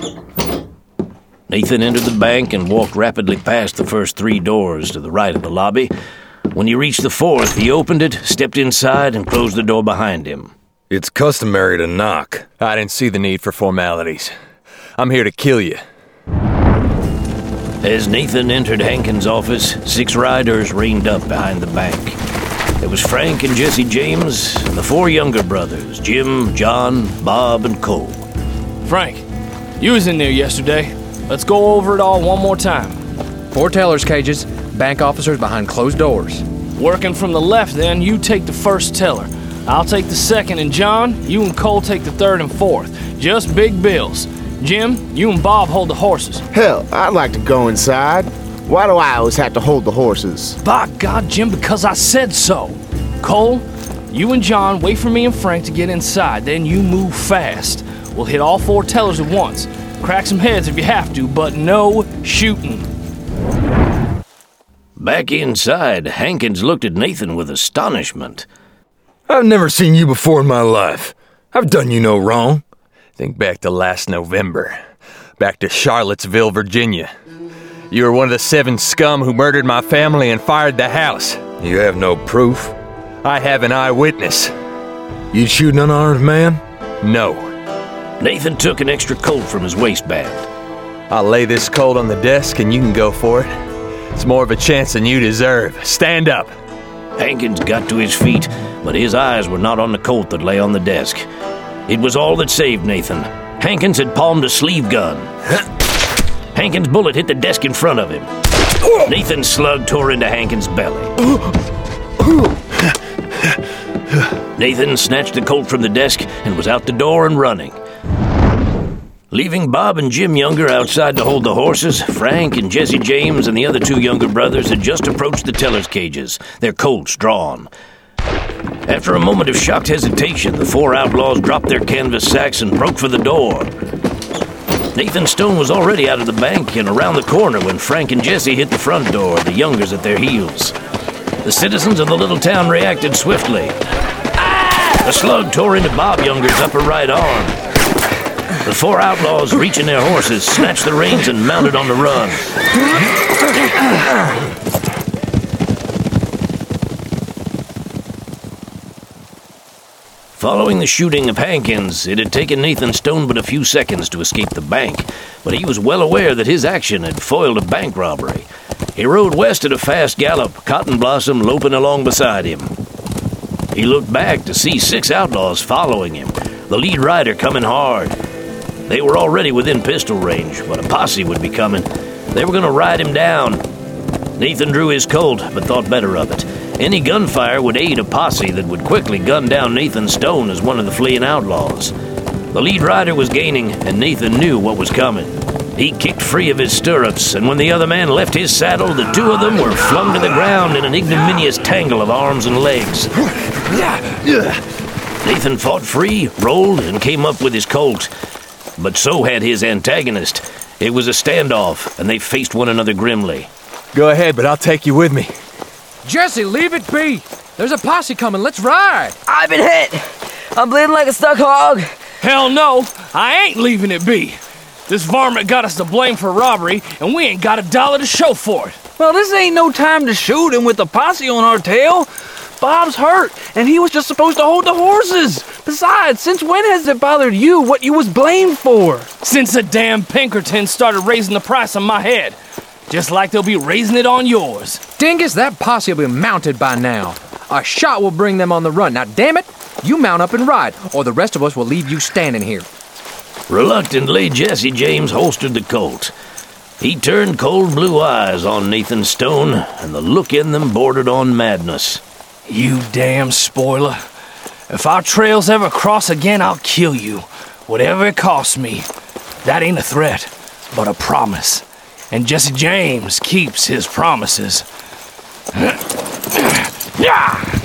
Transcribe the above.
Nathan entered the bank and walked rapidly past the first 3 doors to the right of the lobby. When he reached the 4th, he opened it, stepped inside, and closed the door behind him. It's customary to knock. I didn't see the need for formalities. I'm here to kill you. As Nathan entered Hankins' office, 6 riders reined up behind the bank. There was Frank and Jesse James, and the 4 younger brothers, Jim, John, Bob, and Cole. Frank, you was in there yesterday. Let's go over it all one more time. 4 tellers' cages, bank officers behind closed doors. Working from the left, then, you take the first teller. I'll take the second, and John, you and Cole take the third and fourth. Just big bills. Jim, you and Bob hold the horses. Hell, I'd like to go inside. Why do I always have to hold the horses? By God, Jim, because I said so. Cole, you and John wait for me and Frank to get inside, then you move fast. We'll hit all 4 tellers at once. Crack some heads if you have to, but no shooting. Back inside, Hankins looked at Nathan with astonishment. I've never seen you before in my life. I've done you no wrong. Think back to last November. Back to Charlottesville, Virginia. You were one of the 7 scum who murdered my family and fired the house. You have no proof. I have an eyewitness. You'd shoot an unarmed man? No. Nathan took an extra Colt from his waistband. I'll lay this Colt on the desk and you can go for it. It's more of a chance than you deserve. Stand up. Hankins got to his feet, but his eyes were not on the Colt that lay on the desk. It was all that saved Nathan. Hankins had palmed a sleeve gun. Hankins' bullet hit the desk in front of him. Nathan's slug tore into Hankins' belly. Nathan snatched the Colt from the desk and was out the door and running. Leaving Bob and Jim Younger outside to hold the horses, Frank and Jesse James and the other 2 younger brothers had just approached the tellers' cages, their Colts drawn. After a moment of shocked hesitation, the 4 outlaws dropped their canvas sacks and broke for the door. Nathan Stone was already out of the bank and around the corner when Frank and Jesse hit the front door, the Youngers at their heels. The citizens of the little town reacted swiftly. A slug tore into Bob Younger's upper right arm. The 4 outlaws, reaching their horses, snatched the reins and mounted on the run. Following the shooting of Hankins, it had taken Nathan Stone but a few seconds to escape the bank, but he was well aware that his action had foiled a bank robbery. He rode west at a fast gallop, Cotton Blossom loping along beside him. He looked back to see 6 outlaws following him, the lead rider coming hard. They were already within pistol range, but a posse would be coming. They were going to ride him down. Nathan drew his Colt, but thought better of it. Any gunfire would aid a posse that would quickly gun down Nathan Stone as one of the fleeing outlaws. The lead rider was gaining, and Nathan knew what was coming. He kicked free of his stirrups, and when the other man left his saddle, the 2 of them were flung to the ground in an ignominious tangle of arms and legs. Nathan fought free, rolled, and came up with his Colt. But so had his antagonist. It was a standoff, and they faced one another grimly. Go ahead, but I'll take you with me. Jesse, leave it be! There's a posse coming, let's ride! I've been hit! I'm bleeding like a stuck hog! Hell no, I ain't leaving it be. This varmint got us to blame for robbery, and we ain't got $1 to show for it. Well, this ain't no time to shoot him with the posse on our tail. Bob's hurt, and he was just supposed to hold the horses. Besides, since when has it bothered you what you was blamed for? Since the damn Pinkertons started raising the price on my head. Just like they'll be raising it on yours. Dingus, that posse will be mounted by now. A shot will bring them on the run. Now, damn it, you mount up and ride, or the rest of us will leave you standing here. Reluctantly, Jesse James holstered the Colt. He turned cold blue eyes on Nathan Stone, and the look in them bordered on madness. You damn spoiler. If our trails ever cross again, I'll kill you. Whatever it costs me. That ain't a threat, but a promise. And Jesse James keeps his promises. Yeah!